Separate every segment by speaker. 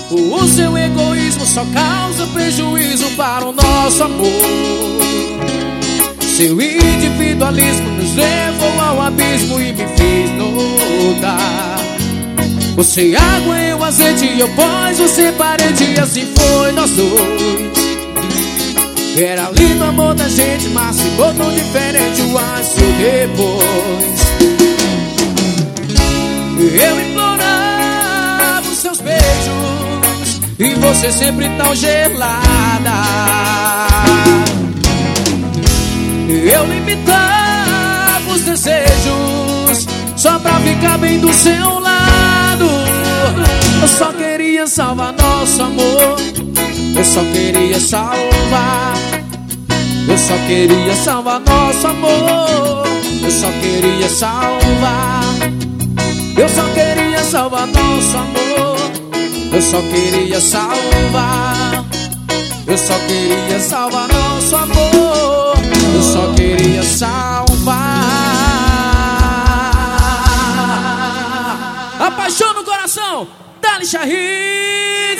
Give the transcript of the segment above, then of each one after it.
Speaker 1: O seu egoísmo só causa prejuízo para o nosso amor. Seu individualismo nos levou ao abismo e me fez notar. Você água, eu azeite e eu pós, você parede e assim foi nós dois. Era lindo o amor da gente, mas ficou tão diferente o antes e o depois. Eu implorava os seus beijos e você sempre tão gelada. Eu limitava os desejos só pra ficar bem do seu lado. Eu só queria salvar nosso amor. Eu só queria salvar. Eu só queria salvar nosso amor. Eu só queria salvar. Eu só queria salvar nosso amor. Eu só queria salvar. Eu só queria salvar nosso amor. Eu só queria salvar. A paixão no coração, Dali Charris.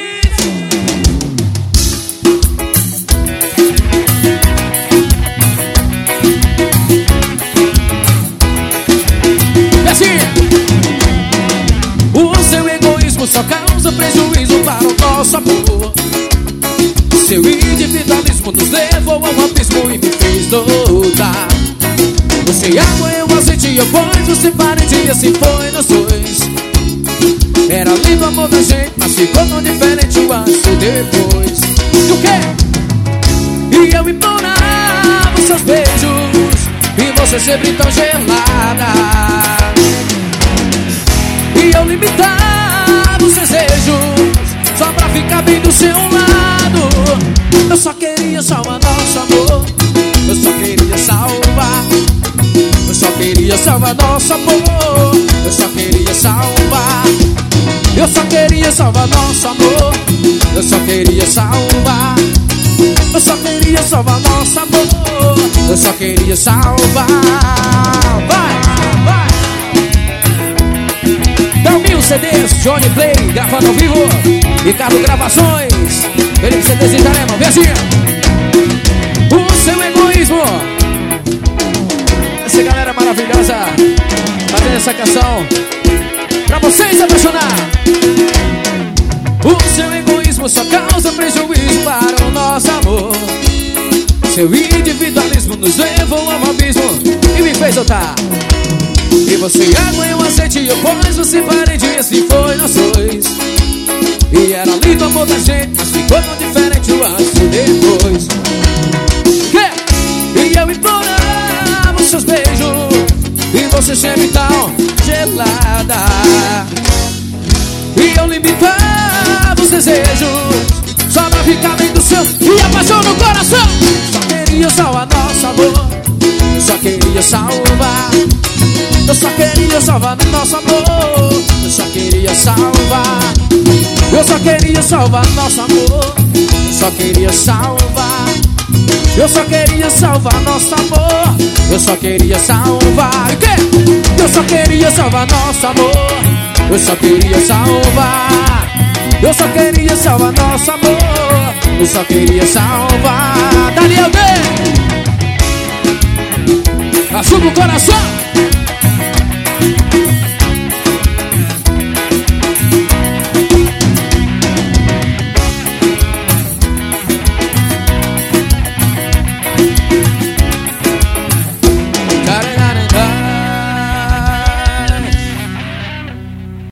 Speaker 1: E assim, o seu egoísmo só causa prejuízo para o nosso amor. Seu individualismo nos levou ao abismo e me fez notar. Você água, eu azeite e eu pós, você parede e assim foi nós dois. Era lindo o amor da gente, mas ficou tão diferente o antes e depois. E o quê? E eu implorava os seus beijos e você sempre tão gelada. E eu limitava os desejos só pra ficar bem do seu lado. Eu só queria salvar nosso amor. Eu só queria salvar. Eu só queria salvar nosso amor. Eu só queria salvar. Eu só queria salvar nosso amor. Eu só queria salvar. Eu só queria salvar nosso amor. Eu só queria salvar. Vai, vai. Dalminho CDs, Johnny Play, gravando ao vivo. Ricardo Gravações, Felipe CDs e Itarema, vem assim. O seu egoísmo. Essa galera maravilhosa fazendo essa canção pra vocês apaixonar. O seu egoísmo só causa prejuízo para o nosso amor. Seu individualismo nos levou ao abismo e me fez notar. E você água, eu azeite e eu pós, você parede e assim foi nós dois. E era lindo o amor da gente, mas ficou tão diferente o antes e depois. E eu implorava os seus beijos e você sempre tão gelada. E eu limitava os desejos só pra ficar bem do seu. E a paixão no coração. Só queria salvar nosso amor. Eu só queria salvar. Eu só queria salvar nosso amor. Eu só queria salvar. Eu só queria salvar nosso amor. Eu só queria salvar. Eu só queria salvar nosso amor. Eu só queria salvar. O quê? Eu só queria salvar nosso amor. Eu só queria salvar. Eu só queria salvar nosso amor. Eu só queria salvar. Dali eu dei. Açúcar o coração.